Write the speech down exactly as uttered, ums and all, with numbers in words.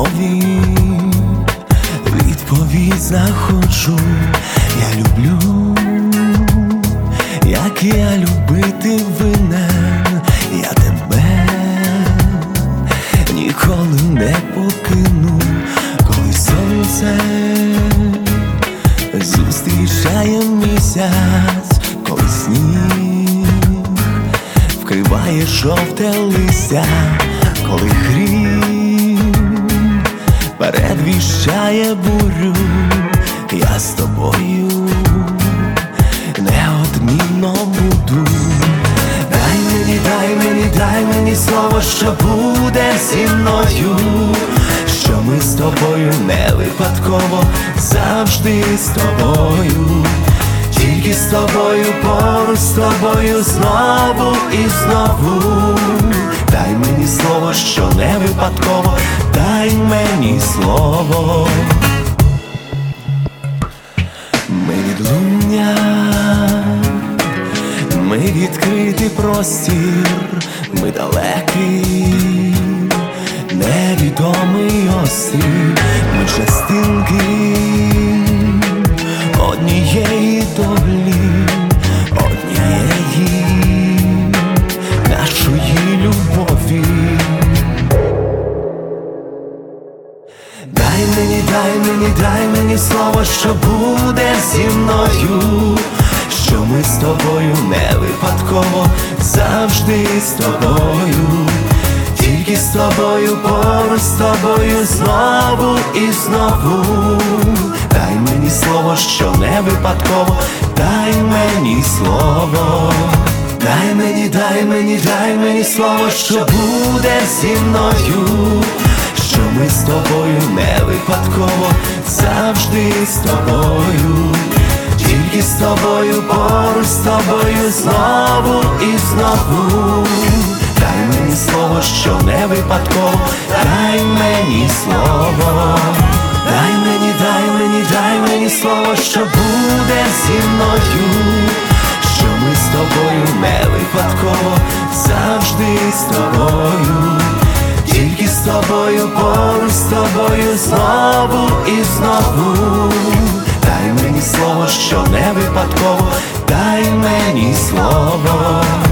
любові відповідь знаходжу. Я люблю, як я любити винен. Я тебе ніколи не покину. Коли сонце зустрічає місяць, коли сніг вкриває жовте листя, коли грім передвіщає бурю, я з тобою неодмінно буду. Дай мені, дай мені, дай мені слово, що буде зі мною, що ми з тобою не випадково, завжди з тобою, тільки з тобою, поруч з тобою, знову і знову. Дай мені слово, що не випадково, дай мені слово. Ми відлуння, ми відкритий простір, ми далекий, невідомий острів, ми частинки однієї долі, однієї нашої любові. Дай мені, дай мені, дай мені слово, що буде зі мною, що ми з тобою не випадково, завжди з тобою, тільки з тобою, поруч з тобою, знову і знову. Дай мені слово, що не випадково, дай мені слово. Дай мені, дай мені, дай мені слово, що буде зі мною, що ми з тобою не випадково, завжди з тобою, тільки з тобою, поруч з тобою, знову і знову. Дай мені слово, що не випадково, дай мені слово. Дай мені, дай мені, дай мені слово, що буде зі мною, що ми з тобою не випадково, завжди з тобою, тільки з тобою, поруч з тобою, знову і знову. Дай мені слово, що не випадково, дай мені слово.